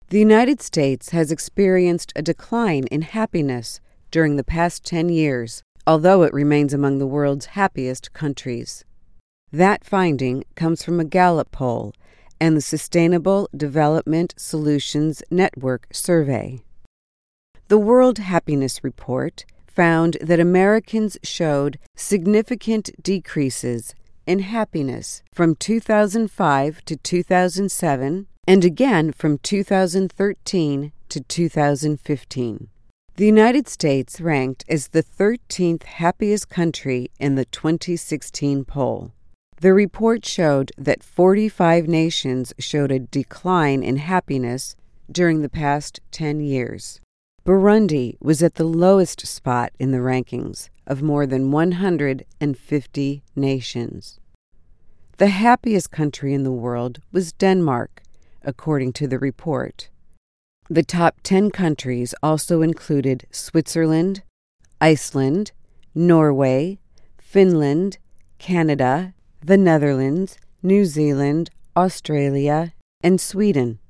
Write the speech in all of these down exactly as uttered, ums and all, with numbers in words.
The United States has experienced a decline in happiness during the past ten years, although it remains among the world's happiest countries. That finding comes from a Gallup poll and the Sustainable Development Solutions Network survey. The World Happiness Report found that Americans showed significant decreases in happiness from two thousand five to two thousand seven and again from two thousand thirteen to two thousand fifteen. The United States ranked as the thirteenth happiest country in the twenty sixteen poll. The report showed that forty-five nations showed a decline in happiness during the past ten years. Burundi was at the lowest spot in the rankings of more than one hundred fifty nations. The happiest country in the world was Denmark, according to the report. The top ten countries also included Switzerland, Iceland, Norway, Finland, Canada, the Netherlands, New Zealand, Australia, and Sweden.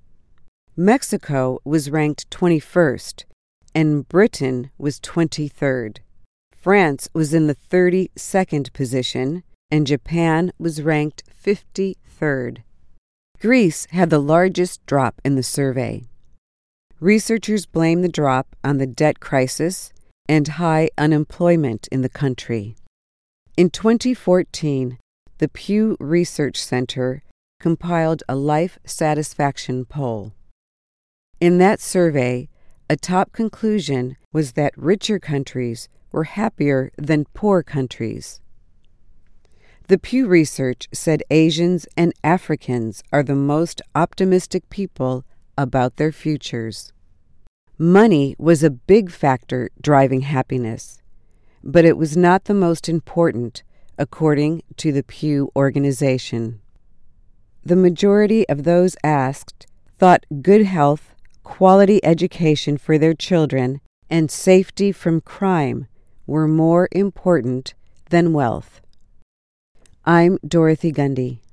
Mexico was ranked twenty-first, and Britain was twenty-third. France was in the thirty-second position, and Japan was ranked fifty-third. Greece had the largest drop in the survey. Researchers blame the drop on the debt crisis and high unemployment in the country. In twenty fourteen, the Pew Research Center compiled a life satisfaction poll. In that survey, a top conclusion was that richer countries were happier than poor countries. The Pew Research said Asians and Africans are the most optimistic people about their futures. Money was a big factor driving happiness, but it was not the most important, according to the Pew organization. The majority of those asked thought good health, quality education for their children, and safety from crime were more important than wealth. I'm Dorothy Gundy.